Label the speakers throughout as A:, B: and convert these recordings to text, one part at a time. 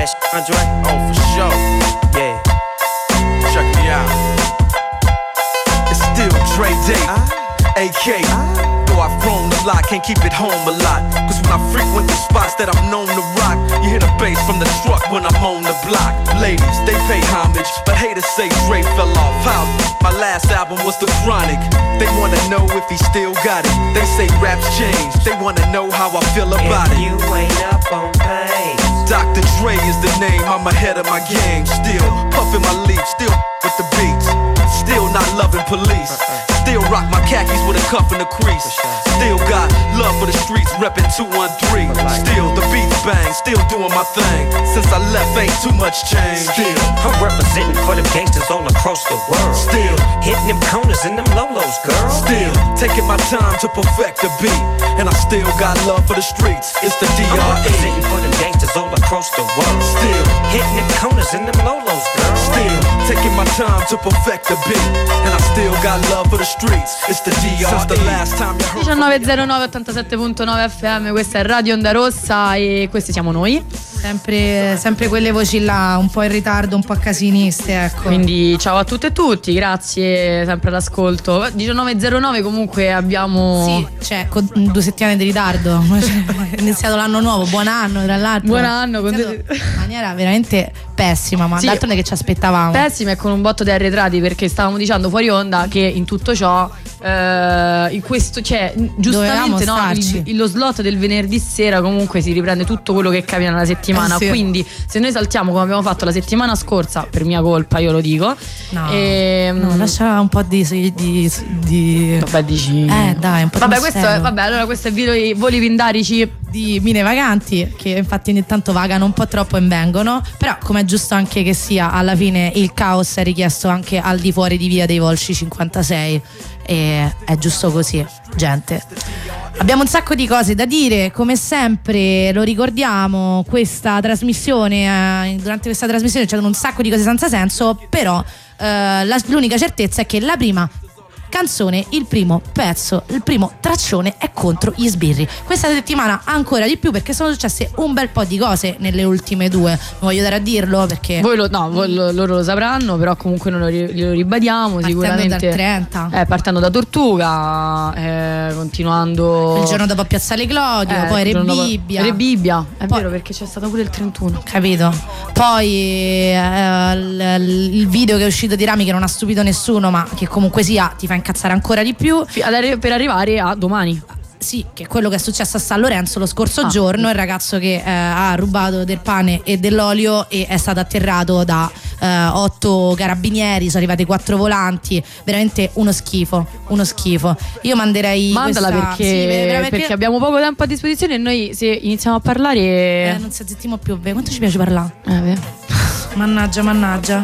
A: that shit, Andre? Oh, for sure. Yeah. Check me out. It's still Dre Day, AK. Though I've grown a lot, can't keep it home a lot. Cause when I frequent the spots that I'm known to rock, you hear the bass from the truck when I'm on the block. Ladies, they pay homage, but haters say Dre fell off. How? My last album was The Chronic. They wanna know if he still got it. They say raps change, they wanna know how I feel about it.
B: You ain't up on pace.
A: Dr. Dre is the name, I'm ahead of my game. Still puffin' my leaf, still with the beats. Still not loving police. Still rock my khakis with a cuff and a crease. Still got love for the streets, reppin' 213. Still the beats bang, still doing my thing. Since I left, ain't too much change. Still
B: I'm representing for them gangsters all across the world.
A: Still
B: hitting them corners and them lolos, girl.
A: Still taking my time to perfect the beat. And I still got love for the streets. It's the DRE.
B: I'm representing for them gangsters all across the world.
A: Still
B: hitting them corners and them lolos, girl.
A: Still taking my time to perfect the beat. And I still got love for the streets. It's the DRE. Since the last time you heard
C: 1909 87.9 FM, questa è Radio Onda Rossa e questi siamo noi.
D: Sempre quelle voci là, un po' in ritardo, un po' casiniste, ecco.
C: Quindi ciao a tutte e tutti, grazie sempre all'ascolto. 19.09 comunque abbiamo...
D: Sì, cioè con 2 settimane di ritardo. È iniziato l'anno nuovo, buon anno tra l'altro.
C: Buon anno,
D: in maniera veramente pessima, ma
C: sì,
D: d'altronde che ci aspettavamo?
C: Pessima e con un botto di arretrati, perché stavamo dicendo fuori onda che in tutto ciò in questo, cioè giustamente no, lo slot del venerdì sera comunque si riprende tutto quello che capita nella settimana,
D: sì.
C: Quindi se noi saltiamo come abbiamo fatto la settimana scorsa, per mia colpa io lo dico,
D: no, lascia un po' di
C: vabbè, dici
D: dai, un po'
C: vabbè,
D: di
C: questo è, vabbè, allora questo è i voli pindarici
D: di Mine Vaganti, che infatti ogni tanto vagano un po' troppo e vengono, però come è giusto anche che sia, alla fine il caos è richiesto anche al di fuori di Via dei Volsci 56 e è giusto così, gente. Abbiamo un sacco di cose da dire, come sempre lo ricordiamo, questa trasmissione, durante questa trasmissione c'erano un sacco di cose senza senso, però l'unica certezza è che la prima canzone, il primo pezzo, il primo traccione è contro gli sbirri. Questa settimana ancora di più, perché sono successe un bel po' di cose nelle ultime 2. Voglio dare a dirlo perché
C: loro lo sapranno, però comunque noi lo ribadiamo.
D: Partendo
C: sicuramente
D: dal 30,
C: partendo da Tortuga, continuando
D: il giorno dopo a Piazzale Clodio, poi
C: Rebibbia, è
D: poi,
C: vero, perché c'è stato pure il 31,
D: capito? Poi il video che è uscito di Rami, che non ha stupito nessuno, ma che comunque sia ti fa incazzare ancora di più,
C: per arrivare a domani.
D: Sì, che è quello che è successo a San Lorenzo lo scorso giorno, il ragazzo che ha rubato del pane e dell'olio e è stato atterrato da 8 carabinieri, sono arrivati 4 volanti, veramente uno schifo. Io manderei
C: mandala perché abbiamo poco tempo a disposizione e noi se iniziamo a parlare
D: non si azzittiamo più. Quanto ci piace parlare? Mannaggia.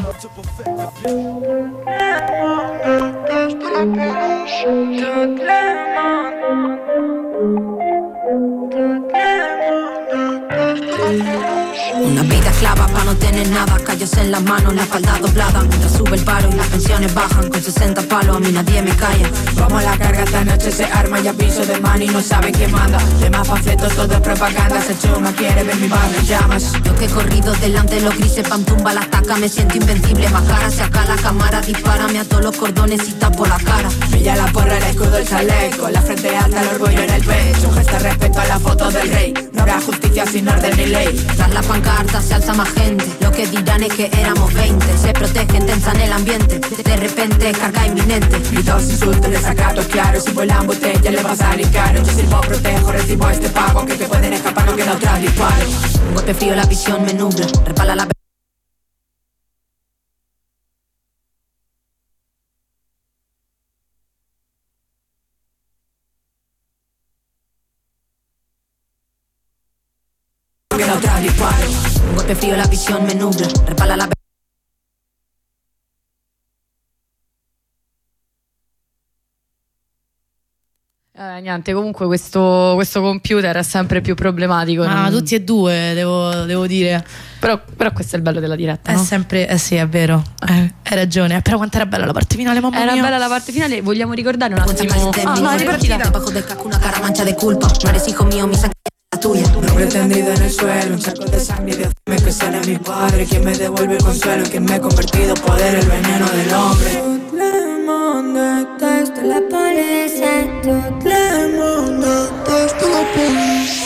E: Una vida clava para no tener nada, callos en las manos, la espalda doblada, mientras sube el paro y las pensiones bajan, con 60 palos a mí nadie me calla. Vamos a la carga, esta noche se arma y aviso de man y no saben quién manda. Demás panfletos, todo es propaganda, se chunga, quiere ver mi barrio en llamas. Yo que he corrido delante de los grises, pam tumba la estaca, me siento invencible, más cara, saca la cámara, dispárame a todos los cordones y tapo la cara. Brilla la porra, el escudo, el chaleco, la frente alta, el orgullo en el pecho, un gesto de respeto a la foto del rey. No habrá justicia sin orden ni ley. Tras la pancarta se alza más gente, lo que dirán es que éramos 20. Se protegen, tensan el ambiente, de repente carga inminente. Y todos insultos, desacatos claros, si vuelan botellas le va a salir caro. Yo sirvo, protejo, recibo este pago, que pueden escapar, no queda otra disparo. Un golpe frío, la visión me nubla, repala la un golpe frío, la visión me nubla, repala la
C: niente, comunque questo computer è sempre più problematico.
D: Tutti e due, devo dire.
C: Però questo è il bello della diretta,
D: è
C: no?
D: sempre, sì, è vero. Hai ragione. Però quanto era bella la parte finale, mamma mia.
C: Era bella la parte finale, vogliamo ricordare un attimo.
E: No, è ripartita. Debajo del casco una cara mancha de culpa. No eres hijo mío, mi sangre. tuya. Un hombre tendido en el suelo, un charco de sangre y de que seré mi padre. Quien me devuelve el consuelo, quien me ha convertido poder, el veneno del hombre.
F: Le monde teste la police, tout le monde teste la police.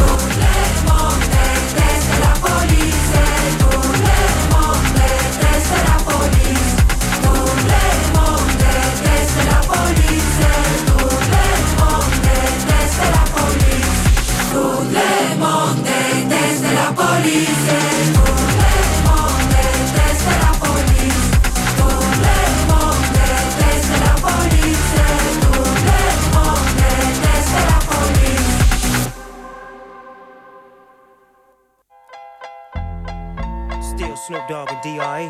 B: Snoop Dogg and D.I.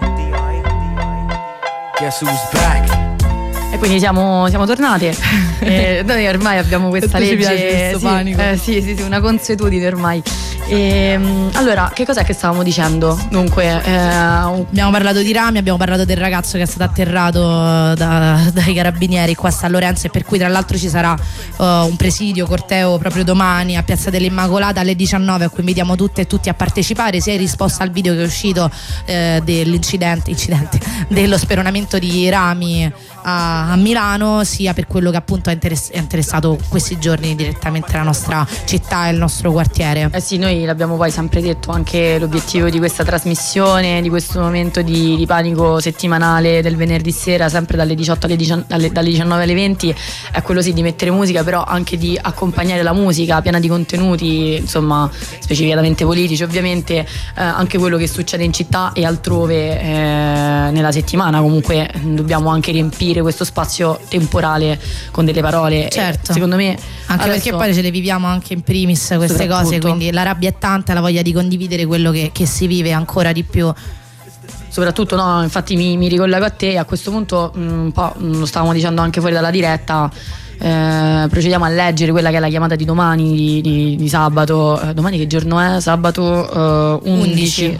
A: Guess who's back?
C: E quindi siamo tornate. Noi ormai abbiamo questa legge.
D: Ci piace questo panico.
C: Sì, una consuetudine ormai. Allora, che cos'è che stavamo dicendo? Dunque,
D: abbiamo parlato di Rami, abbiamo parlato del ragazzo che è stato atterrato dai carabinieri qua a San Lorenzo, e per cui tra l'altro ci sarà un presidio, corteo proprio domani a Piazza dell'Immacolata alle 19, a cui invitiamo tutte e tutti a partecipare, sia in risposta al video che è uscito dell'incidente dello speronamento di Rami a Milano, sia per quello che appunto ha interessato questi giorni direttamente la nostra città e il nostro quartiere.
C: Sì, noi l'abbiamo poi sempre detto, anche l'obiettivo di questa trasmissione, di questo momento di panico settimanale del venerdì sera, sempre dalle 18 dalle 19 alle 20, è quello sì di mettere musica, però anche di accompagnare la musica piena di contenuti, insomma, specificatamente politici ovviamente, anche quello che succede in città e altrove nella settimana. Comunque dobbiamo anche riempire questo spazio temporale con delle parole,
D: certo,
C: secondo me
D: anche
C: adesso,
D: perché poi ce le viviamo anche in primis queste cose, quindi la rabbia è tanta, la voglia di condividere quello che si vive ancora di più.
C: Soprattutto, no, infatti mi ricollego a te, a questo punto un po' lo stavamo dicendo anche fuori dalla diretta, procediamo a leggere quella che è la chiamata di domani, di sabato. Domani che giorno è? Sabato 11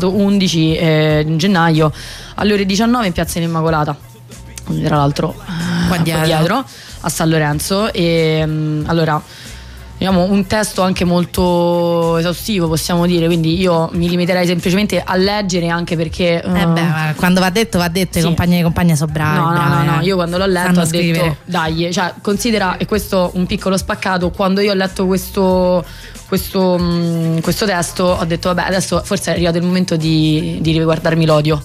C: gennaio alle ore 19 in Piazza dell'Immacolata, tra l'altro qua dietro a San Lorenzo. E allora, diciamo, un testo anche molto esaustivo, possiamo dire, quindi io mi limiterei semplicemente a leggere, anche perché
D: quando va detto,
C: sì,
D: i compagni e compagnie sono bravi.
C: No, io quando l'ho letto ho detto dai, cioè, considera, e questo un piccolo spaccato, quando io ho letto questo testo ho detto vabbè, adesso forse è arrivato il momento di riguardarmi l'odio.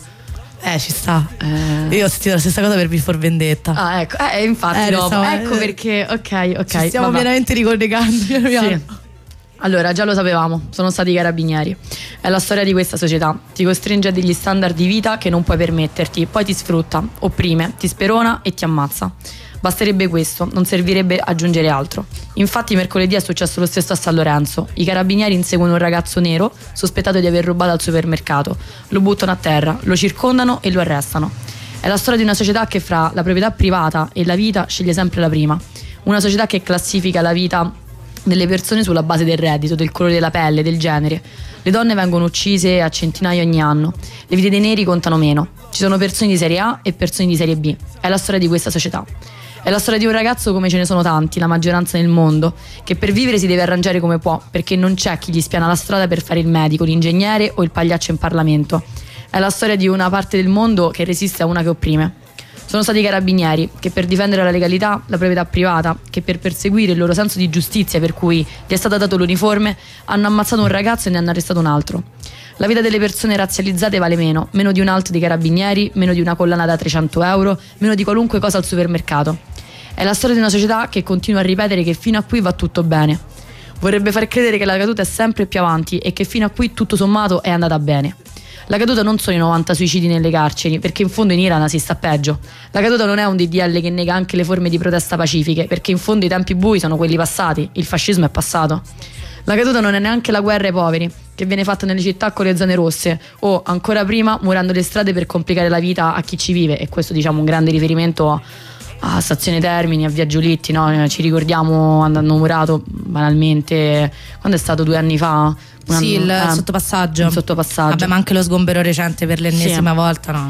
D: Ci sta. Io ho sentito la stessa cosa per V for Vendetta.
C: Ah, ecco, infatti ecco perché, ok.
D: Ci stiamo pienamente ricollegando.
C: Sì. Allora, già lo sapevamo, sono stati i carabinieri. È la storia di questa società. Ti costringe a degli standard di vita che non puoi permetterti, poi ti sfrutta, opprime, ti sperona e ti ammazza. Basterebbe questo, non servirebbe aggiungere altro. Infatti mercoledì è successo lo stesso a San Lorenzo. I carabinieri inseguono un ragazzo nero sospettato di aver rubato al supermercato. Lo buttano a terra, lo circondano e lo arrestano. È la storia di una società che fra la proprietà privata e la vita sceglie sempre la prima. Una società che classifica la vita delle persone sulla base del reddito, del colore della pelle, del genere. Le donne vengono uccise a centinaia ogni anno. Le vite dei neri contano meno. Ci sono persone di serie A e persone di serie B. È la storia di questa società. È la storia di un ragazzo, come ce ne sono tanti, la maggioranza nel mondo, che per vivere si deve arrangiare come può, perché non c'è chi gli spiana la strada per fare il medico, l'ingegnere o il pagliaccio in Parlamento. È la storia di una parte del mondo che resiste a una che opprime. Sono stati i carabinieri che, per difendere la legalità, la proprietà privata, che per perseguire il loro senso di giustizia per cui gli è stato dato l'uniforme, hanno ammazzato un ragazzo e ne hanno arrestato un altro. La vita delle persone razzializzate vale meno di un alto dei carabinieri, meno di una collana da 300 euro, meno di qualunque cosa al supermercato. È la storia di una società che continua a ripetere che fino a qui va tutto bene. Vorrebbe far credere che la caduta è sempre più avanti e che fino a qui tutto sommato è andata bene. La caduta non sono i 90 suicidi nelle carceri, perché in fondo in Iran si sta peggio. La caduta non è un DDL che nega anche le forme di protesta pacifiche, perché in fondo i tempi bui sono quelli passati, il fascismo è passato. La caduta non è neanche la guerra ai poveri, che viene fatta nelle città con le zone rosse, o ancora prima murando le strade per complicare la vita a chi ci vive, e questo diciamo un grande riferimento a Stazione Termini, a Via Giolitti, no? Ci ricordiamo andando murato banalmente, quando è stato 2 anni fa?
D: Il sottopassaggio.
C: Il sottopassaggio.
D: Vabbè, ma anche lo sgombero recente per l'ennesima volta, no?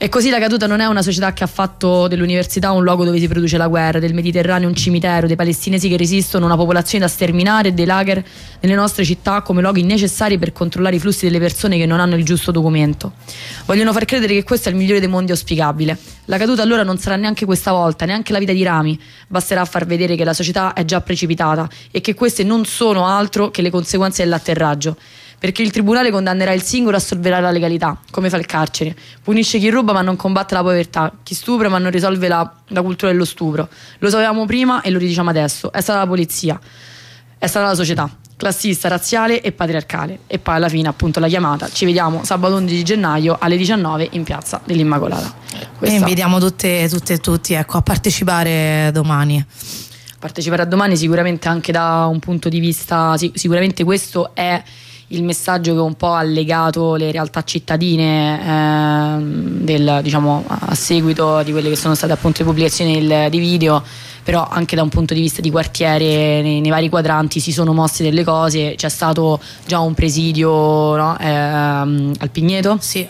C: E così la caduta non è una società che ha fatto dell'università un luogo dove si produce la guerra, del Mediterraneo un cimitero, dei palestinesi che resistono, una popolazione da sterminare e dei lager nelle nostre città come luoghi necessari per controllare i flussi delle persone che non hanno il giusto documento. Vogliono far credere che questo è il migliore dei mondi auspicabile. La caduta allora non sarà neanche questa volta, neanche la vita di Rami. Basterà far vedere che la società è già precipitata e che queste non sono altro che le conseguenze dell'atterraggio. Perché il tribunale condannerà il singolo a assolverà la legalità, come fa il carcere. Punisce chi ruba ma non combatte la povertà, chi stupra ma non risolve la cultura dello stupro. Lo sapevamo prima e lo ridiciamo adesso. È stata la polizia, è stata la società, classista, razziale e patriarcale. E poi alla fine appunto la chiamata. Ci vediamo sabato 11 gennaio alle 19 in piazza dell'Immacolata.
D: E invitiamo tutte e tutti, ecco, a partecipare domani.
C: Partecipare a domani sicuramente anche da un punto di vista, sicuramente questo è il messaggio che un po' ha legato le realtà cittadine diciamo a seguito di quelle che sono state appunto le pubblicazioni di video, però anche da un punto di vista di quartiere nei vari quadranti si sono mosse delle cose. C'è stato già un presidio, no? Al Pigneto.
D: Sì.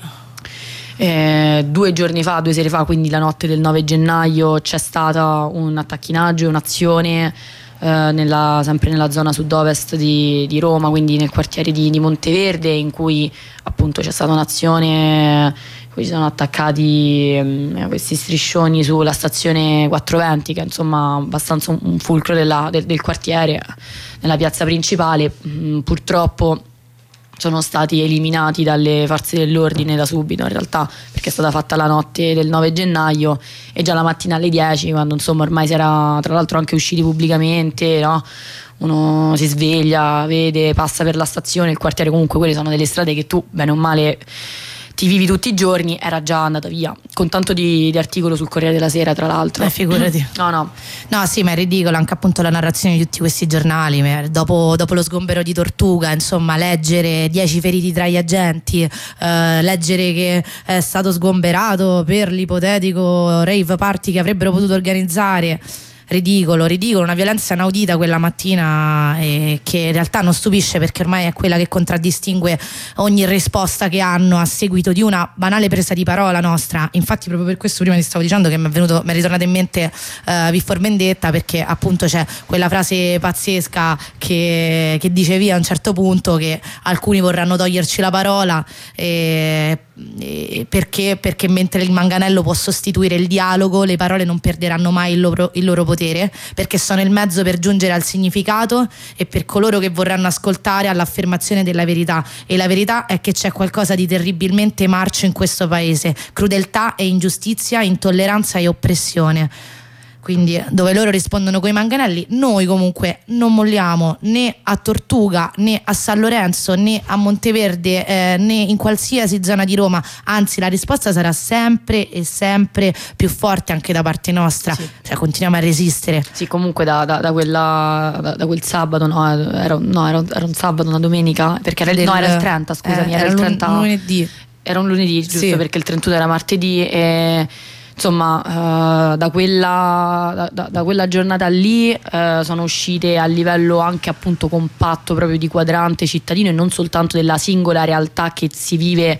C: 2 sere fa, quindi la notte del 9 gennaio c'è stata un attacchinaggio, un'azione sempre nella zona sud-ovest di Roma, quindi nel quartiere di Monteverde, in cui appunto c'è stata un'azione in cui si sono attaccati questi striscioni sulla stazione 420, che è insomma abbastanza un fulcro del quartiere, nella piazza principale. Purtroppo sono stati eliminati dalle forze dell'ordine da subito, in realtà, perché è stata fatta la notte del 9 gennaio e già la mattina alle 10, quando insomma ormai si era tra l'altro anche usciti pubblicamente, no? Uno si sveglia, vede, passa per la stazione, il quartiere, comunque quelle sono delle strade che tu bene o male ti vivi tutti i giorni, era già andata via, con tanto di articolo sul Corriere della Sera, tra l'altro.
D: Figurati.
C: No,
D: sì, ma è ridicolo anche appunto la narrazione di tutti questi giornali. Dopo lo sgombero di Tortuga, insomma, leggere 10 feriti tra gli agenti, leggere che è stato sgomberato per l'ipotetico rave party che avrebbero potuto organizzare. Ridicolo, una violenza inaudita quella mattina, che in realtà non stupisce, perché ormai è quella che contraddistingue ogni risposta che hanno a seguito di una banale presa di parola nostra. Infatti proprio per questo prima ti stavo dicendo che mi è ritornata in mente V for Vendetta, perché appunto c'è quella frase pazzesca che dicevi a un certo punto che alcuni vorranno toglierci la parola perché mentre il manganello può sostituire il dialogo, le parole non perderanno mai il loro potere, perché sono il mezzo per giungere al significato e per coloro che vorranno ascoltare all'affermazione della verità. E la verità è che c'è qualcosa di terribilmente marcio in questo paese: crudeltà e ingiustizia, intolleranza e oppressione. Quindi dove loro rispondono coi manganelli, noi comunque non molliamo né a Tortuga, né a San Lorenzo, né a Monteverde, né in qualsiasi zona di Roma. Anzi, la risposta sarà sempre e sempre più forte anche da parte nostra. Sì. Cioè continuiamo a resistere.
C: Sì, comunque da quel sabato, era un sabato, una domenica, perché era il 30, scusami, era il 30.
D: Lunedì.
C: Era un lunedì, giusto, sì. Perché il 31 era martedì e insomma da quella giornata lì sono uscite a livello anche appunto compatto, proprio di quadrante cittadino, e non soltanto della singola realtà che si vive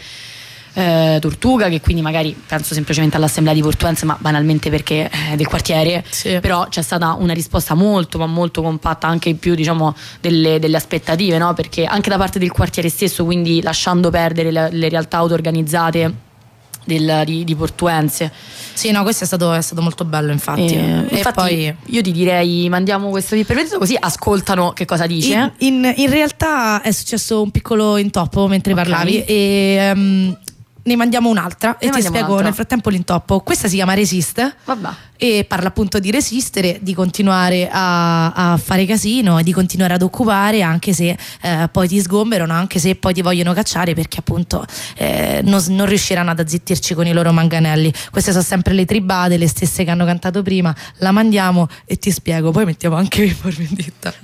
C: Tortuga, che quindi magari penso semplicemente all'assemblea di Portuense, ma banalmente perché è del quartiere. Sì. Però c'è stata una risposta molto ma molto compatta, anche più diciamo delle aspettative, no? Perché anche da parte del quartiere stesso, quindi lasciando perdere le realtà auto-organizzate di Portuense.
D: Sì, no, questo è stato molto bello, infatti.
C: Infatti poi io ti direi mandiamo questo vi permettete, così ascoltano che cosa dice.
D: In realtà è successo un piccolo intoppo mentre parlavi e ne mandiamo un'altra e ti spiego nel frattempo l'intoppo. Questa si chiama Resist.
C: Vabbè.
D: E parla appunto di resistere, di continuare a fare casino e di continuare ad occupare, anche se poi ti sgomberano, anche se poi ti vogliono cacciare, perché appunto non riusciranno ad azzittirci con i loro manganelli. Queste sono sempre le tribade, le stesse che hanno cantato prima. La mandiamo e ti spiego, poi mettiamo anche V for Vendetta.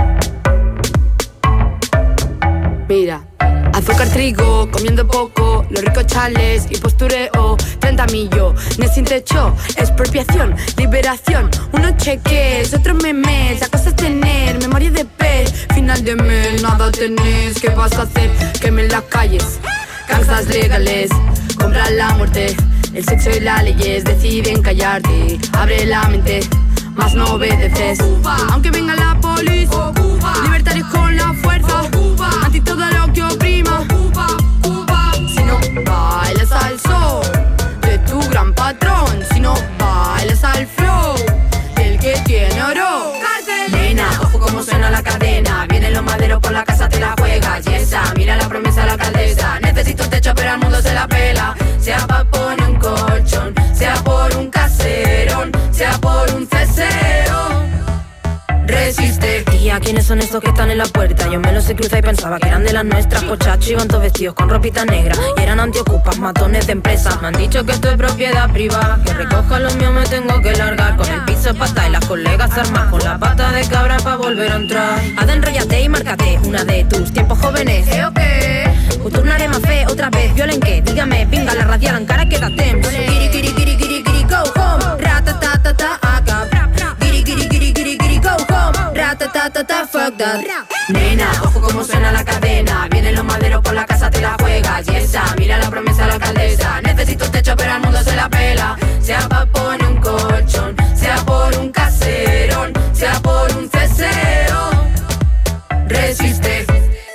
G: Mira, azúcar, trigo, comiendo poco, los ricos chales y postureo. 30 millo, ne sin techo, expropiación, liberación. Unos cheques, otros memes, la cosa es tener memoria de pez. Final de mes, nada tenés, ¿qué vas a hacer? Queme en las calles, gangsters legales, comprar la muerte. El sexo y las leyes deciden callarte. Abre la mente, más no obedeces. Aunque venga la policía, libertarios con la fuerza, anti todo lo que oprima. Si no bailas al sol de tu gran patrón, si no bailas al flow del que tiene oro. Nena, ojo como suena la cadena. Vienen los maderos por la casa, te la juegas. Y esa, mira la promesa de la alcaldesa. Necesito un techo pero al mundo se la pela. Sea pa' poner un colchón, sea por un caserón, sea por un ceseo. Resiste. Tía, ¿quiénes son estos que están en la puerta? Yo me los he cruzado y pensaba que eran de las nuestras. Cochachos iban todos vestidos con ropita negra y eran antiocupas, matones de empresa. Me han dicho que esto es propiedad privada, que recoja lo mío me tengo que largar. Con el piso pata y las colegas armas con la pata de cabra pa' volver a entrar. Haz enrollate y márcate una de tus tiempos jóvenes. ¿Eh o qué? Turnaré más fe otra vez, violen que, dígame, pinga la radial en cara quédate. Kiri kiri kiri kiri kiri go home. Ratatatata acá. Kiri kiri kiri kiri kiri go home. Ratatatata fuck that. Nena, ojo como suena la cadena. Vienen los maderos por la casa, te la juegas. Y esa, mira la promesa de la alcaldesa. Necesito un techo pero al mundo se la pela. Sea pa' poner un colchón, sea por un caserón, sea por un ceseo. Resiste.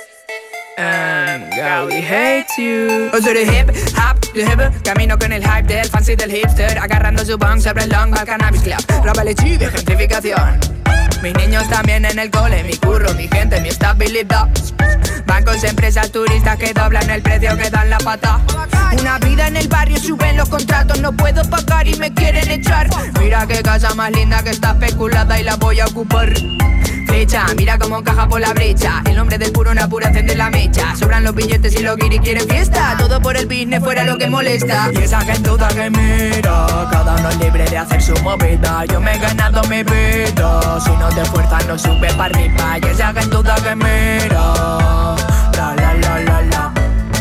H: Girl, we hate you. Uso de hip, hop, de hip. Camino con el hype del fancy del hipster. Agarrando su bong sobre el long al cannabis club. Roba lechive, gentrificación. Mis niños también en el cole. Mi curro, mi gente, mi estabilidad. Bancos, empresas, turistas que doblan el precio que dan la pata. Una vida en el barrio, suben los contratos. No puedo pagar y me quieren echar. Mira qué casa más linda que está especulada y la voy a ocupar. Flecha, mira cómo encaja por la brecha. El hombre del puro, una pura encende la mecha. Sobran los billetes y los guiris quieren fiesta. Todo por el business, fuera lo que molesta. Y esa gentuda que mira, cada uno es libre de hacer su movida. Yo me he ganado mi vida. Si no te esfuerzas no sube para arriba. Y esa gentuda que mira, la la la la la.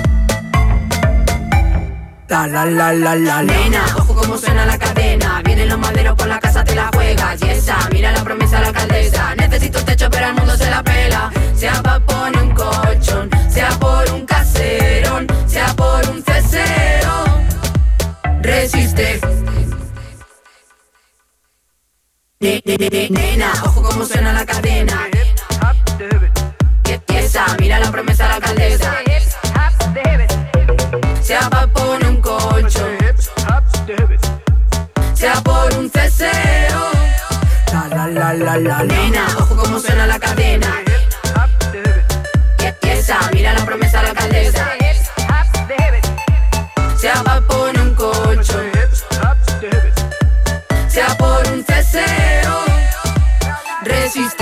H: La la la la la la.
G: Nena, ojo como suena la cadena. Vienen los maderos por la casa, te la juegas. Y esa, mira la promesa de la alcaldesa. Necesito un techo pero al mundo se la pela. Sea pa' poner un colchón, sea por un caserón, sea por un ceseo. Resiste. Nena, ojo como suena la cadena. Y esa, mira la promesa de la alcaldesa. Sea pa' poner un colchón, sea por un ceseo.
H: La la la la la.
G: Nena, ojo como suena la cadena. Y esa, mira la promesa de la alcaldesa. Sea pa' poner un colchón, sea por un ceseo. Resiste.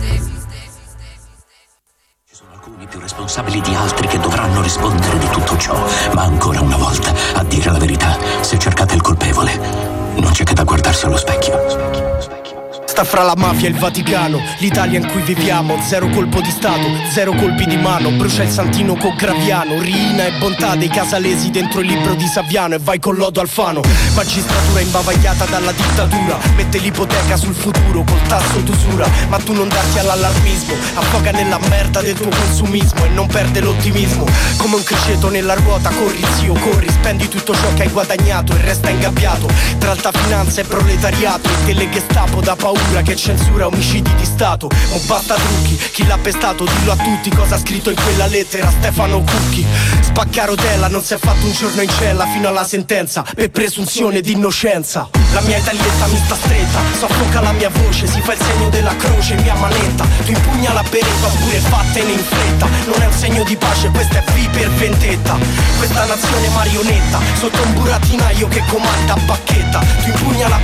I: Alcuni più responsabili di altri che dovranno rispondere di tutto ciò, ma ancora una volta, a dire la verità, se cercate il colpevole, non c'è che da guardarsi allo specchio.
J: Sta fra la mafia e il Vaticano, l'Italia in cui viviamo. Zero colpo di stato, zero colpi di mano. Brucia il santino con Graviano. Rina e bontà dei casalesi dentro il libro di Saviano. E vai con lodo Alfano. Magistratura imbavagliata dalla dittatura. Mette l'ipoteca sul futuro col tasso d'usura. Ma tu non darti all'allarmismo. Affoga nella merda del tuo consumismo e non perde l'ottimismo. Come un criceto nella ruota, corri zio, corri. Spendi tutto ciò che hai guadagnato e resta ingabbiato tra alta finanza e proletariato. E te le Gestapo da paura che censura omicidi di Stato. O basta trucchi, chi l'ha pestato dillo a tutti cosa ha scritto in quella lettera Stefano Cucchi. Spaccarotella non si è fatto un giorno in cella fino alla sentenza per presunzione di innocenza. La mia italietta mi sta stretta, soffoca la mia voce, si fa il segno della croce in via Manetta. Tu impugna la beretta oppure vattene in fretta. Non è un segno di pace, questa è V per vendetta. Questa nazione marionetta, sotto un burattinaio che comanda a bacchetta. Tu impugna la beretta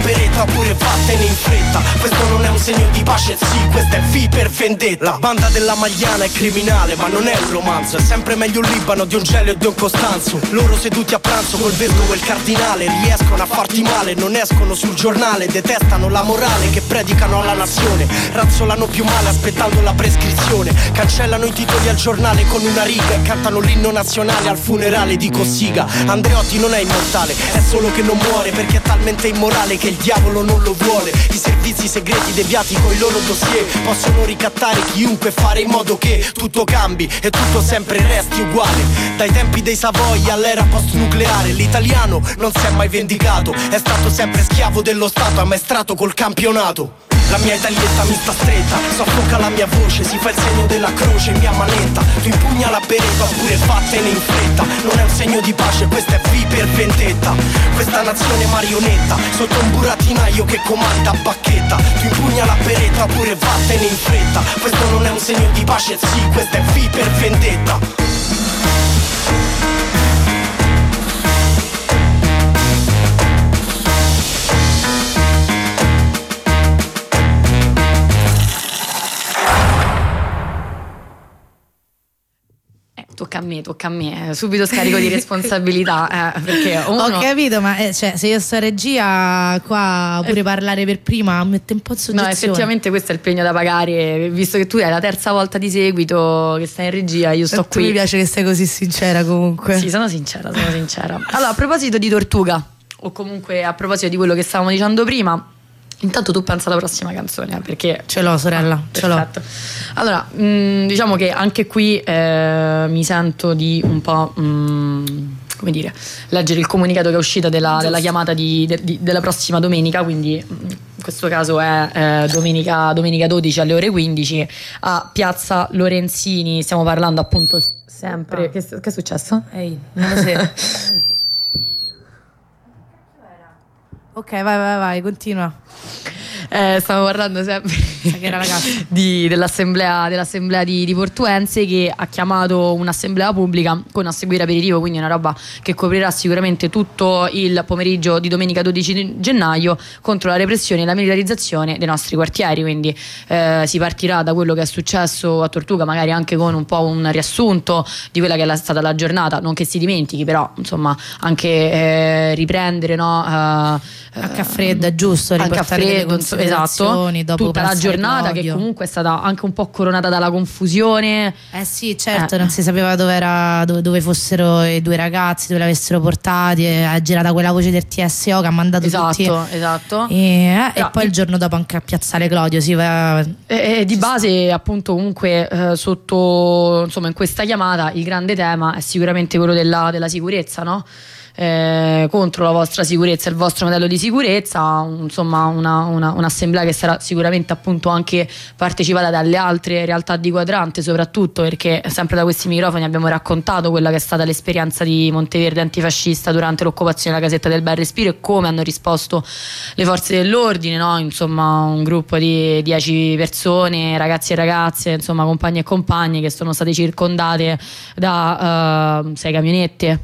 J: peretta oppure vattene in fretta. Questo non è un segno di pace, sì, questa è V per vendetta. La banda della Magliana è criminale, ma non è un romanzo. È sempre meglio un Libano di un Gelio e di un Costanzo. Loro seduti a pranzo col vescovo e il cardinale riescono a farti male, non escono sul giornale. Detestano la morale che predicano alla nazione. Razzolano più male aspettando la prescrizione. Cancellano i titoli al giornale con una riga e cantano l'inno nazionale al funerale di Cossiga. Andreotti non è immortale, è solo che non muore perché è talmente immorale che il diavolo non lo vuole. I servizi segreti deviati coi loro dossier possono ricattare chiunque, fare in modo che tutto cambi e tutto sempre resti uguale. Dai tempi dei Savoia all'era post-nucleare l'italiano non si è mai vendicato, è stato sempre schiavo dello Stato, ammaestrato col campionato. La mia italietta mi sta stretta, soffoca la mia voce, si fa il segno della croce in mia manetta. Tu impugna la beretta oppure vattene in fretta. Non è un segno di pace, questa è V per vendetta. Questa nazione marionetta, sotto un burattinaio che comanda a bacchetta. Tu impugna la beretta oppure vattene in fretta. Questo non è un segno di pace, sì, questa è V per vendetta.
C: Tocca a me, subito scarico di responsabilità, perché uno...
D: Ho capito, ma cioè, se io sto a regia qua pure parlare per prima mette un po' in soggezione.
C: No, effettivamente questo è il pegno da pagare, visto che tu è la terza volta di seguito che stai in regia, io sto qui.
D: Mi piace che sei così sincera comunque.
C: Sì, sono sincera. Allora, a proposito di Tortuga, o comunque a proposito di quello che stavamo dicendo prima, intanto tu pensa alla prossima canzone, perché
D: ce l'ho, sorella, ce l'ho.
C: Allora, diciamo che anche qui mi sento di un po' come dire, leggere il comunicato che è uscito della chiamata della prossima domenica, quindi in questo caso è domenica 12 alle ore 15 a Piazza Lorenzini. Stiamo parlando appunto sempre che è successo?
D: Ehi, non lo so. Ok, vai, continua.
C: Stavo parlando sempre dell'assemblea di Portuense, che ha chiamato un'assemblea pubblica con a seguire aperitivo, quindi una roba che coprirà sicuramente tutto il pomeriggio di domenica 12 gennaio contro la repressione e la militarizzazione dei nostri quartieri. Quindi si partirà da quello che è successo a Tortuga, magari anche con un po' un riassunto di quella che è stata la giornata, non che si dimentichi, però insomma anche riprendere, no?
D: H freddo è giusto riportare le considerazioni,
C: esatto,
D: dopo
C: tutta la giornata che comunque è stata anche un po' coronata dalla confusione.
D: Sì, certo, non si sapeva dove fossero i due ragazzi, dove li avessero portati, è girata quella voce del TSO che ha mandato tutti.
C: Esatto.
D: E poi il giorno dopo anche a Piazzale Clodio
C: di base appunto comunque sotto, insomma, in questa chiamata il grande tema è sicuramente quello della sicurezza, no? Contro la vostra sicurezza, il vostro modello di sicurezza, insomma un'assemblea che sarà sicuramente appunto anche partecipata dalle altre realtà di quadrante, soprattutto perché sempre da questi microfoni abbiamo raccontato quella che è stata l'esperienza di Monteverde antifascista durante l'occupazione della casetta del Bel Respiro e come hanno risposto le forze dell'ordine, no? Insomma un gruppo di 10 persone, ragazzi e ragazze, insomma compagni e compagne, che sono state circondate da 6 camionette.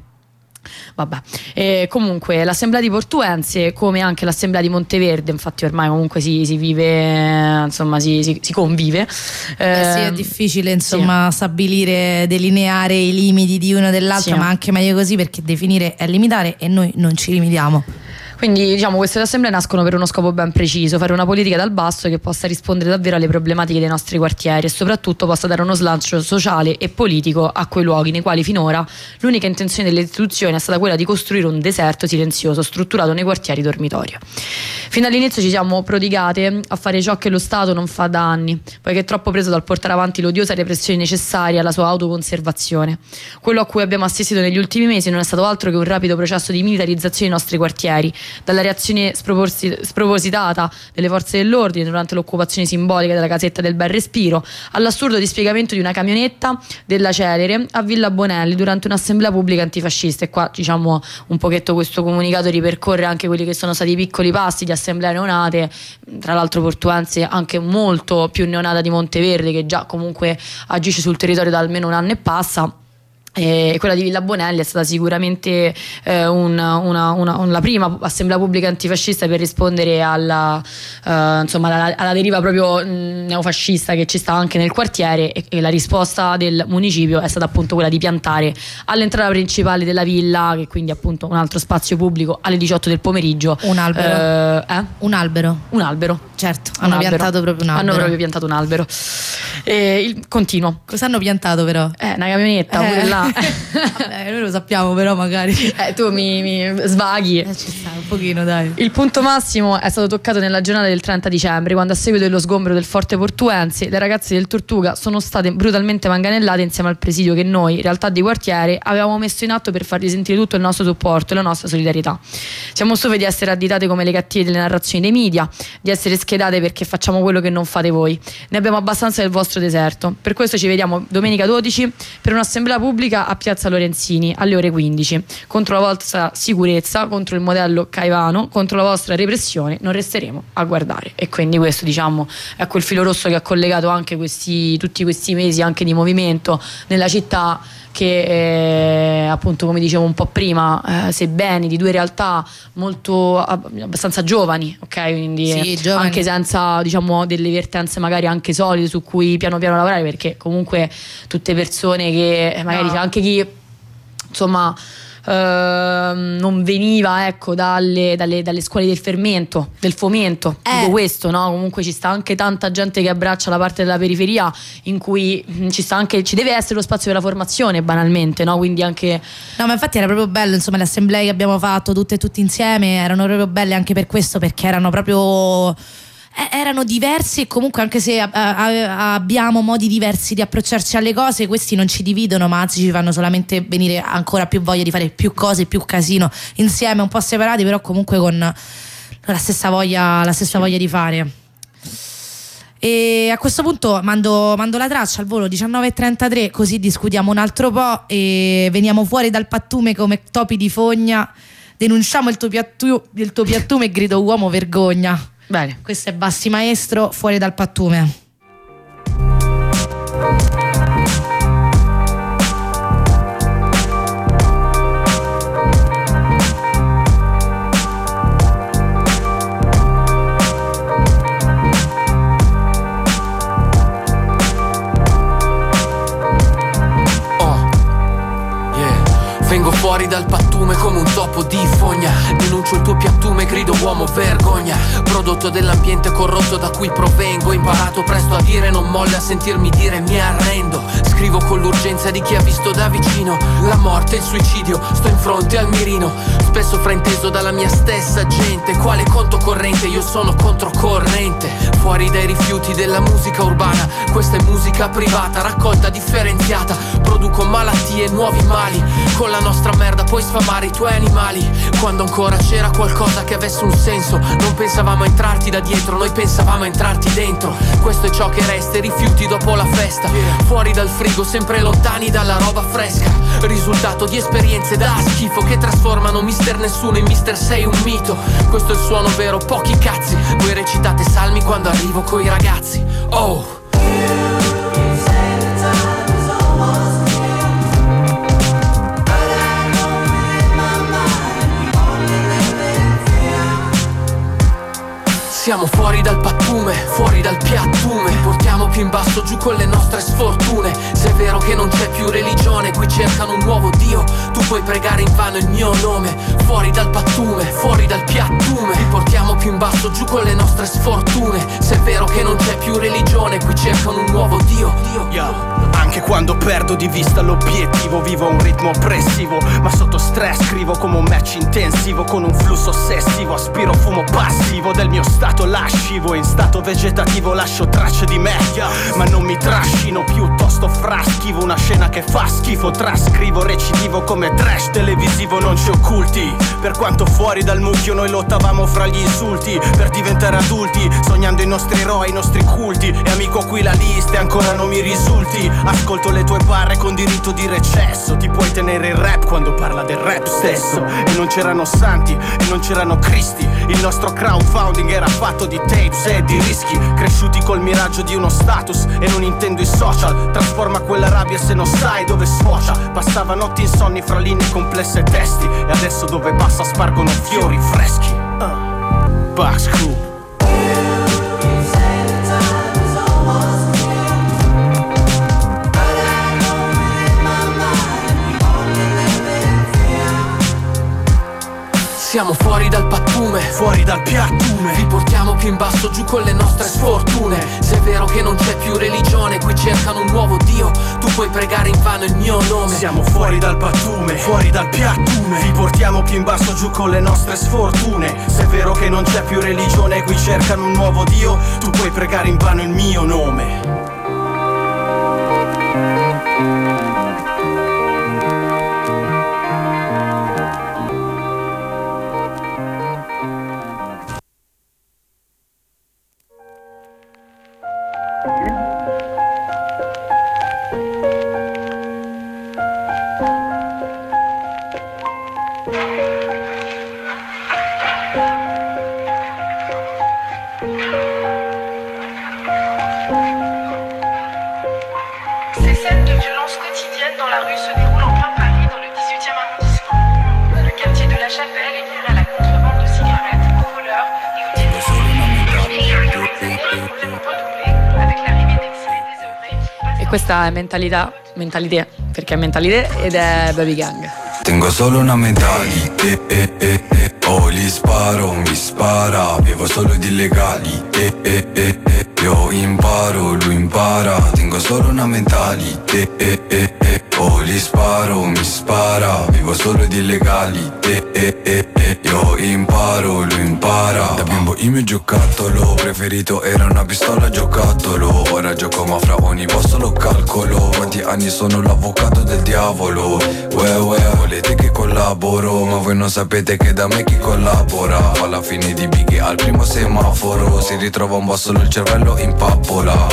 C: Vabbè, comunque l'assemblea di Portuense, come anche l'assemblea di Monteverde, infatti ormai comunque si vive, insomma si convive.
D: Sì, è difficile insomma stabilire, delineare i limiti di uno dell'altro, ma anche meglio così, perché definire è limitare e noi non ci limitiamo.
C: Quindi diciamo queste assemblee nascono per uno scopo ben preciso: fare una politica dal basso che possa rispondere davvero alle problematiche dei nostri quartieri e soprattutto possa dare uno slancio sociale e politico a quei luoghi nei quali finora l'unica intenzione delle istituzioni è stata quella di costruire un deserto silenzioso strutturato nei quartieri dormitorio. Fin dall'inizio ci siamo prodigate a fare ciò che lo Stato non fa da anni, poiché è troppo preso dal portare avanti l'odiosa repressione necessaria alla sua autoconservazione. Quello a cui abbiamo assistito negli ultimi mesi non è stato altro che un rapido processo di militarizzazione dei nostri quartieri, dalla reazione spropositata delle forze dell'ordine durante l'occupazione simbolica della casetta del Bel Respiro, all'assurdo dispiegamento di una camionetta della Celere a Villa Bonelli durante un'assemblea pubblica antifascista. E qua diciamo un pochetto questo comunicato ripercorre anche quelli che sono stati i piccoli passi di assemblee neonate, tra l'altro Portuense anche molto più neonata di Monteverde, che già comunque agisce sul territorio da almeno un anno e passa. E quella di Villa Bonelli è stata sicuramente la prima assemblea pubblica antifascista per rispondere alla deriva proprio neofascista che ci sta anche nel quartiere, e la risposta del municipio è stata appunto quella di piantare all'entrata principale della villa, che quindi appunto un altro spazio pubblico, alle 18 del pomeriggio
D: un albero.
C: Un albero,
D: certo, hanno piantato proprio un albero.
C: Hanno proprio piantato un albero. Continuo.
D: Cosa hanno piantato però?
C: Una camionetta pure là.
D: Vabbè, noi lo sappiamo, però magari
C: tu mi svaghi.
D: Ci sta un pochino, dai.
C: Il punto massimo è stato toccato nella giornata del 30 dicembre, quando a seguito dello sgombero del Forte Portuense le ragazze del Tortuga sono state brutalmente manganellate insieme al presidio che noi, realtà di quartiere, avevamo messo in atto per fargli sentire tutto il nostro supporto e la nostra solidarietà. Siamo stufe di essere additate come le cattive delle narrazioni dei media, di essere schedate perché facciamo quello che non fate voi. Ne abbiamo abbastanza del vostro deserto. Per questo ci vediamo domenica 12 per un'assemblea pubblica a Piazza Lorenzini alle ore 15, contro la vostra sicurezza, contro il modello Caivano, contro la vostra repressione. Non resteremo a guardare. E quindi questo, diciamo, è quel filo rosso che ha collegato anche tutti questi mesi anche di movimento nella città, che appunto, come dicevo un po' prima, sebbene di due realtà abbastanza giovani, ok, quindi
D: sì, giovani,
C: anche senza, diciamo, delle vertenze magari anche solide su cui piano piano lavorare, perché comunque tutte persone che magari c'è anche chi insomma non veniva, ecco, dalle scuole del fermento, del fomento, tutto questo, no? Comunque ci sta anche tanta gente che abbraccia la parte della periferia, in cui ci deve essere lo spazio per la formazione, banalmente, no? Quindi anche
D: no, ma infatti era proprio bello, insomma, le assemblee che abbiamo fatto tutte insieme erano proprio belle anche per questo, perché erano proprio diversi, e comunque anche se abbiamo modi diversi di approcciarci alle cose, questi non ci dividono, ma anzi ci fanno solamente venire ancora più voglia di fare più cose, più casino insieme, un po' separati, però comunque con la stessa voglia di fare. E a questo punto mando la traccia al volo, 19:33, così discutiamo un altro po' e veniamo fuori dal pattume come topi di fogna. Denunciamo il tuo piattume e grido uomo vergogna.
C: Bene.
D: Questo è Bassi Maestro, Fuori dal pattume.
K: Vengo fuori dal pattume come un topo di fogna. Denuncio il tuo piattume, grido uomo vergogna. Prodotto dell'ambiente corrotto da cui provengo. Imparato presto a dire non molle, a sentirmi dire mi arrendo. Scrivo con l'urgenza di chi ha visto da vicino la morte e il suicidio. Sto in fronte al mirino, spesso frainteso dalla mia stessa gente. Quale conto corrente? Io sono controcorrente. Fuori dai rifiuti della musica urbana. Questa è musica privata, raccolta differenziata. Produco malattie e nuovi mali. Con la nostra merda puoi sfamare i tuoi animali. Quando ancora c'era qualcosa che avesse un senso, non pensavamo a entrarti da dietro, noi pensavamo a entrarti dentro. Questo è ciò che resta, i rifiuti dopo la festa. Fuori dal frigo, sempre lontani dalla roba fresca. Risultato di esperienze da schifo che trasformano Mister Nessuno in Mister Sei un mito. Questo è il suono vero, pochi cazzi. Voi recitate salmi quando arrivo coi ragazzi. Oh, siamo fuori dal pattume, fuori dal piattume. Portiamo più in basso giù con le nostre sfortune. Se è vero che non c'è più religione, qui cercano un nuovo Dio. Tu puoi pregare in vano il mio nome. Fuori dal pattume, fuori dal piattume. Portiamo più in basso giù con le nostre sfortune. Se è vero che non c'è più religione, qui cercano un nuovo Dio.
J: Anche quando perdo di vista l'obiettivo, vivo a un ritmo oppressivo, ma sotto stress scrivo come un match intensivo, con un flusso ossessivo. Aspiro fumo passivo del mio stato lascivo, in stato vegetativo lascio tracce di me, ma non mi trascino, piuttosto fraschivo una scena che fa schifo. Trascrivo, recidivo come trash televisivo, non ci occulti. Per quanto fuori dal mucchio noi lottavamo fra gli insulti per diventare adulti, sognando i nostri eroi, i nostri culti. E amico, qui la lista e ancora non mi risulti. Ascolto le tue barre con diritto di recesso. Ti puoi tenere il rap quando parla del rap stesso. E non c'erano santi e non c'erano cristi. Il nostro crowdfunding era fatto di tape rapes e di rischi. Cresciuti col miraggio di uno status e non intendo i social. Trasforma quella rabbia se non sai dove sfocia. Passava notti insonni fra linee complesse e testi, e adesso dove passa spargono fiori freschi. Bax Crew.
K: Siamo fuori dal pattume,
J: fuori dal piattume.
K: Vi portiamo più in basso giù con le nostre sfortune. Se è vero che non c'è più religione, qui cercano un nuovo Dio, tu puoi pregare invano il mio nome.
J: Siamo fuori dal pattume, fuori dal piattume. Vi portiamo più in basso giù con le nostre sfortune. Se è vero che non c'è più religione, qui cercano un nuovo Dio, tu puoi pregare invano il mio nome.
C: Questa è mentalità, perché è mentalità ed è Baby Gang.
L: Tengo solo una mentalità, oh gli sparo, mi spara, vivo solo di illegali, io imparo, lui impara. Tengo solo una mentalità, oh gli sparo, mi spara, vivo solo di illegali, io imparo, lui impara. Da bimbo il mio giocattolo preferito era una pistola giocattolo. Ora gioco ma fra ogni posto lo calcolo. Quanti anni sono l'avvocato del diavolo. Volete che collaboro, ma voi non sapete che da me chi collabora. Alla fine di Biggie al primo semaforo si ritrova un po' solo il cervello in pappola.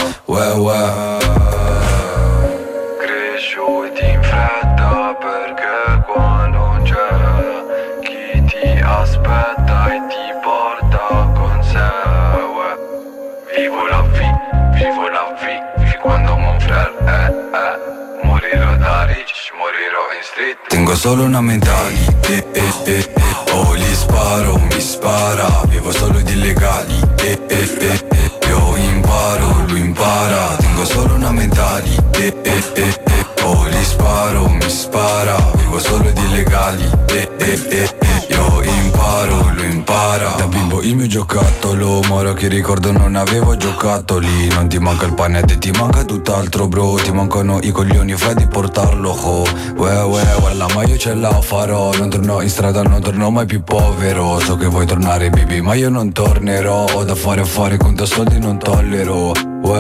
L: Cresciuti in fretta perché qua non c'è chi ti aspetta e ti porta con sé. Vivo la vie quando mon frère morirò da rich, morirò in street. Tengo solo una mentalità, oh gli sparo, mi spara, vivo solo di illegali, io imparo, lui impara. Tengo solo una mentalità, oh gli sparo, mi spara, vivo solo di illegali, io imparo, lui impara. Da bimbo il mio giocattolo, ma ora che ricordo non avevo giocattoli. Non ti manca il pane e ti manca tutt'altro bro. Ti mancano i coglioni, fai di portarlo ho. Guarda ma io ce la farò. Non torno in strada, non torno mai più povero. So che vuoi tornare baby ma io non tornerò. Ho da fare conto soldi non tollero.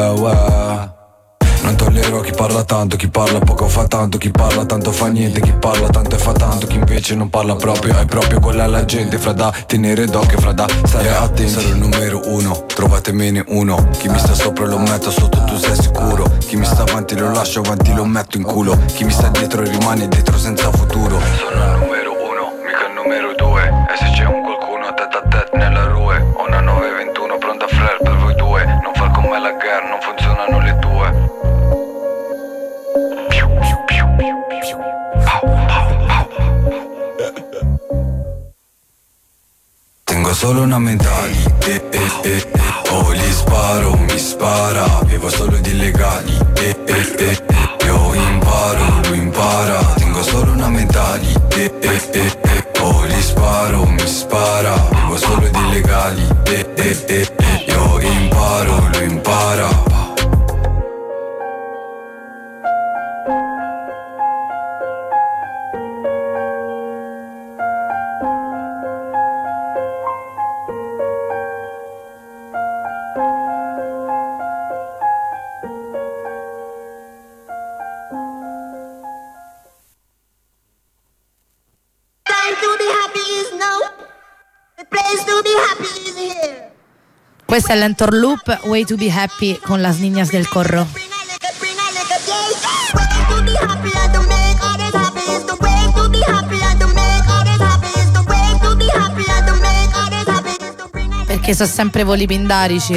L: Non tollero chi parla tanto, chi parla poco fa tanto, chi parla tanto fa niente, chi parla tanto e fa tanto, chi invece non parla proprio è proprio quella la gente. Fra da tenere d'occhio, fra da stare attenti. Sarò il numero uno, trovatemene uno. Chi mi sta sopra lo metto sotto, tu sei sicuro. Chi mi sta avanti lo lascio avanti, lo metto in culo. Chi mi sta dietro rimane dietro senza futuro. Sono il numero uno, mica il numero due. E se c'è un qualcuno tête a tête nella rue. Ho una 921 pronta frère per voi due. Non far con me la guerra, non funzionano le tue. Tengo solo una mentalità, oh gli sparo, mi spara, vivo solo di illegali, io imparo, lui impara. Tengo solo una mentalità, oh gli sparo, mi spara, vivo solo di illegali, io imparo, lui impara.
D: Questo è l'Entorloop, Way to be happy con las niñas del corro. Perché sono sempre voli pindarici.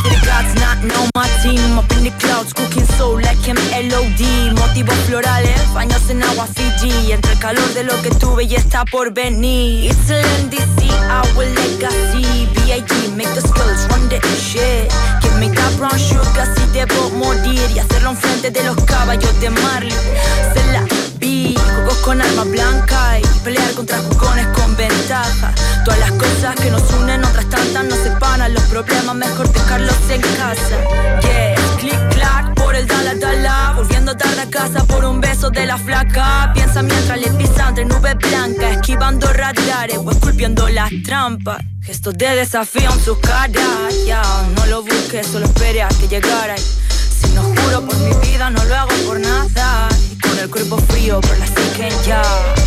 M: Motivos florales, baños en agua Fiji, entre el calor de lo que tuve y está por venir. It's an NDC, our legacy. B.I.G. make the skills, run the shit. Give me that brown sugar si debo morir y hacerlo enfrente de los caballos de Marley. Se la vi, juegos con arma blanca y pelear contra jugones con ventaja. Todas las cosas que nos unen, otras tantas nos separan. Los problemas mejor dejarlos en casa. Yeah, click clack por el dala dala, volviendo tarde a casa por un beso de la flaca. Piensa mientras le pisa entre nubes blancas, esquivando radares o esculpiendo las trampas. Gestos de desafío en sus caras, ya no lo busques, solo esperé a que llegara. Si no juro por mi vida, no lo hago por nada. Y con el cuerpo frío, por la psique ya.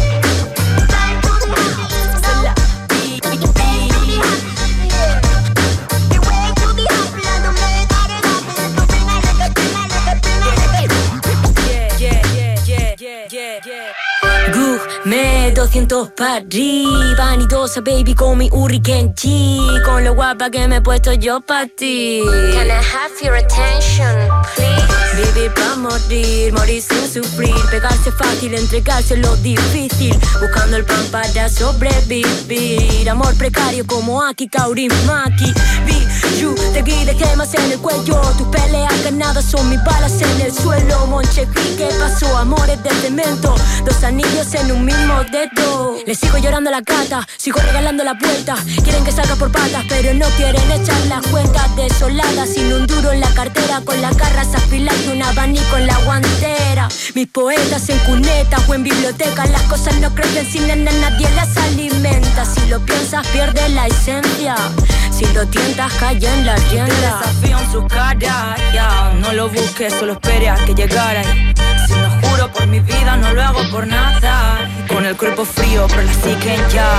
M: Me 200 para arriba, vanidosa baby con mi Hurricane G, con lo guapa que me he puesto yo pa' ti.
N: Can I have your attention, please?
M: Vivir pa' morir, morir sin sufrir, pegarse fácil, entregarse lo difícil, buscando el pan para sobrevivir. Amor precario como Aki Kaurimaki. You, te guide gemas en el cuello, tus peleas ganadas son mis balas en el suelo. Monchequi, ¿qué pasó? Amores de cemento, dos anillos en un mismo dedo. Le sigo llorando a la gata, sigo regalando la vuelta. Quieren que salga por patas, pero no quieren echar las cuentas desoladas. Sin un duro en la cartera, con las garras afiladas y un abanico en la guantera. Mis poetas en cunetas o en bibliotecas, las cosas no crecen sin nena, nadie las alimenta. Si lo piensas pierde la esencia, si lo tientas cae en la rienda. Te desafío en su cara, ya no lo busques, solo espere a que llegara. Si no juro por mi vida, no lo hago por nada. Con el cuerpo frío, por la psique ya.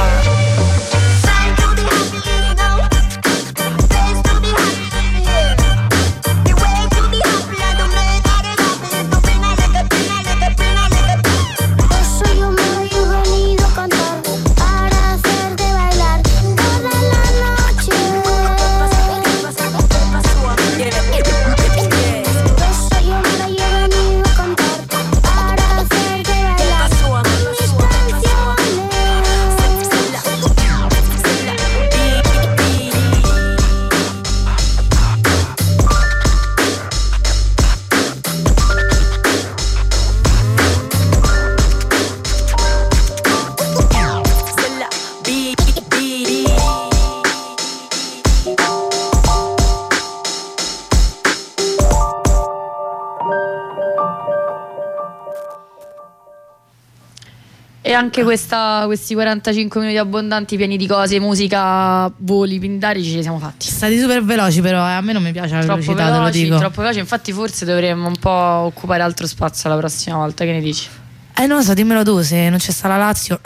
C: E anche questi 45 minuti abbondanti pieni di cose, musica, voli pindarici ce li siamo fatti.
D: Stati super veloci, però a me non mi piace la velocità, te lo dico.
C: Troppo veloci, infatti forse dovremmo un po' occupare altro spazio la prossima volta, che ne dici?
D: Non lo so, dimmelo tu, se non c'è sta la Lazio.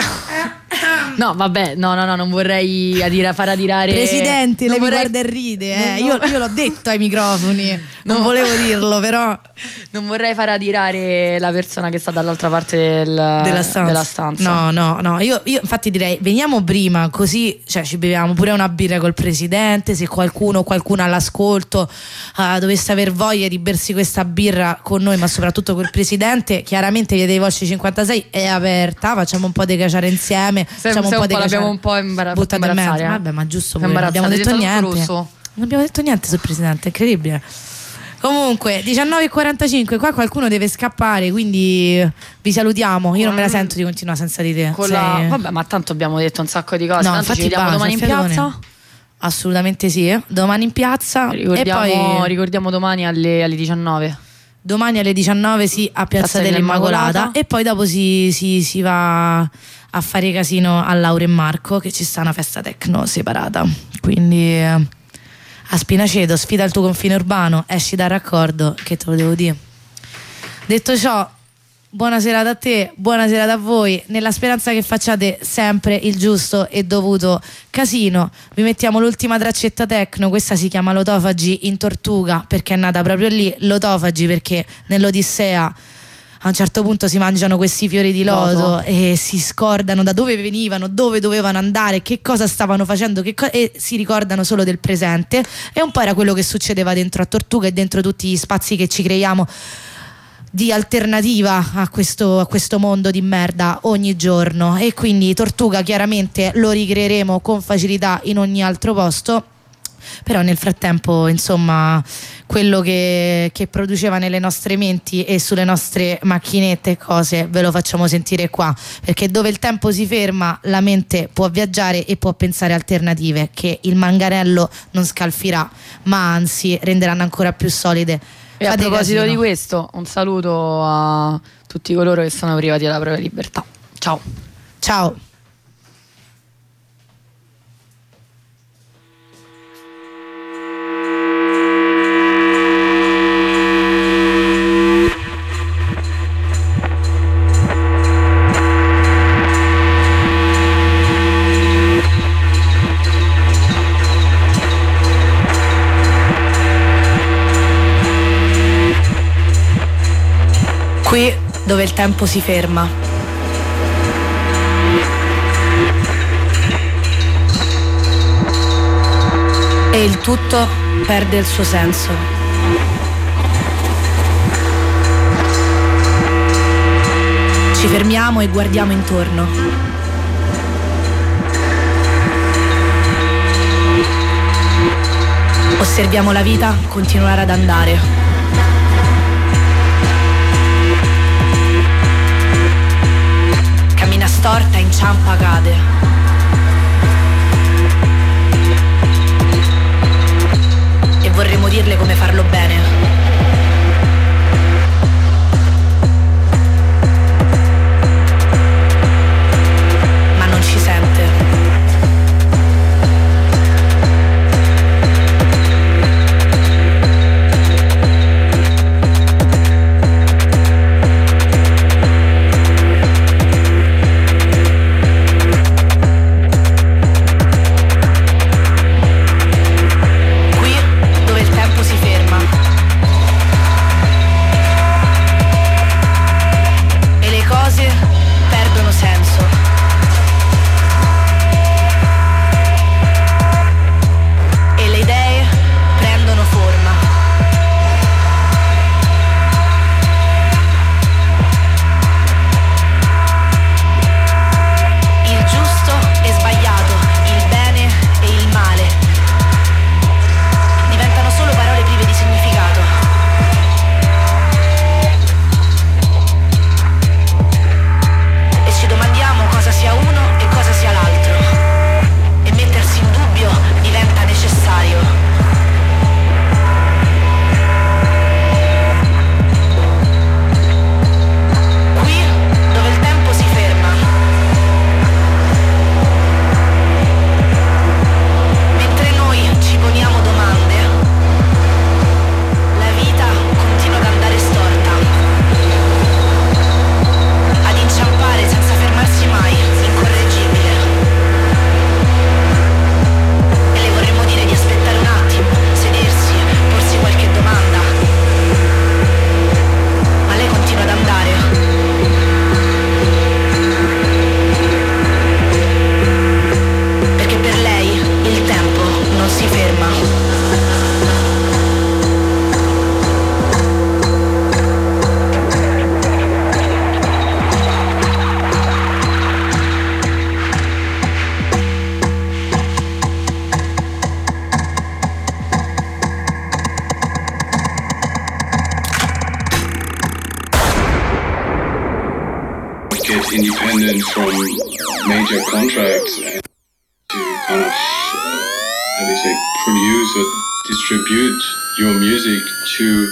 C: No, vabbè, no, non vorrei far adirare.
D: Presidente, lei mi guarda e ride, Io l'ho detto ai microfoni, non volevo dirlo, però
C: non vorrei far adirare la persona che sta dall'altra parte della stanza.
D: No, io infatti direi veniamo prima, così ci beviamo pure una birra col presidente. Se qualcuno all'ascolto dovesse aver voglia di bersi questa birra con noi, ma soprattutto col presidente, chiaramente Via dei Volsci 56 è aperta, facciamo un po' di caciare insieme.
C: L'abbiamo un po' imbarazzare.
D: Vabbè, ma giusto, non abbiamo detto niente. Non abbiamo detto niente sul presidente, incredibile. Comunque 19:45, qua qualcuno deve scappare, quindi vi salutiamo. Io non me la sento di continuare senza di te.
C: Vabbè, ma tanto abbiamo detto un sacco di cose.
D: No,
C: tanto ci vediamo domani in piazza.
D: Assolutamente sì, domani in piazza.
C: Ricordiamo domani alle 19.
D: Domani alle 19 sì, a Piazza dell'Immacolata. E poi dopo si va a fare casino a Laura e Marco, che ci sta una festa techno separata. Quindi a Spinaceto, sfida il tuo confine urbano, esci dal raccordo, che te lo devo dire. Detto ciò, buona serata a te, buona serata a voi, nella speranza che facciate sempre il giusto e dovuto casino. Vi mettiamo l'ultima traccetta techno, questa si chiama Lotofagi in Tortuga, perché è nata proprio lì. Lotofagi perché nell'Odissea a un certo punto si mangiano questi fiori di loto e si scordano da dove venivano, dove dovevano andare, che cosa stavano facendo, e si ricordano solo del presente. E un po' era quello che succedeva dentro a Tortuga e dentro tutti gli spazi che ci creiamo di alternativa a questo mondo di merda ogni giorno. E quindi Tortuga chiaramente lo ricreeremo con facilità in ogni altro posto, però nel frattempo insomma quello che produceva nelle nostre menti e sulle nostre macchinette e cose ve lo facciamo sentire qua, perché dove il tempo si ferma la mente può viaggiare e può pensare alternative che il manganello non scalfirà, ma anzi renderanno ancora più solide.
C: E a proposito di questo, un saluto a tutti coloro che sono privati della propria libertà. Ciao.
D: Ciao. Qui dove il tempo si ferma. E il tutto perde il suo senso. Ci fermiamo e guardiamo intorno. Osserviamo la vita continuare ad andare. Cammina storta, inciampa, cade. E vorremmo dirle come farlo bene. Ma non ci sente.
O: independent from major contracts and to kind of, how do you say, produce or distribute your music to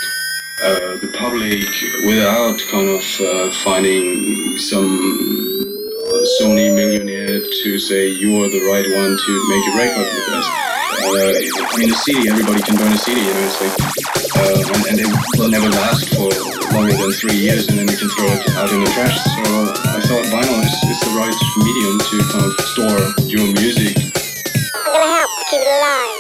O: the public without kind of finding some Sony millionaire to say you are the right one to make a record with us. I mean, a CD, everybody can burn a CD, you know, it's like, and they will never last for longer than 3 years, and then you can throw it out in the trash. So I thought vinyl is the right medium to kind of store your music.
N: I'm gonna help to keep it alive.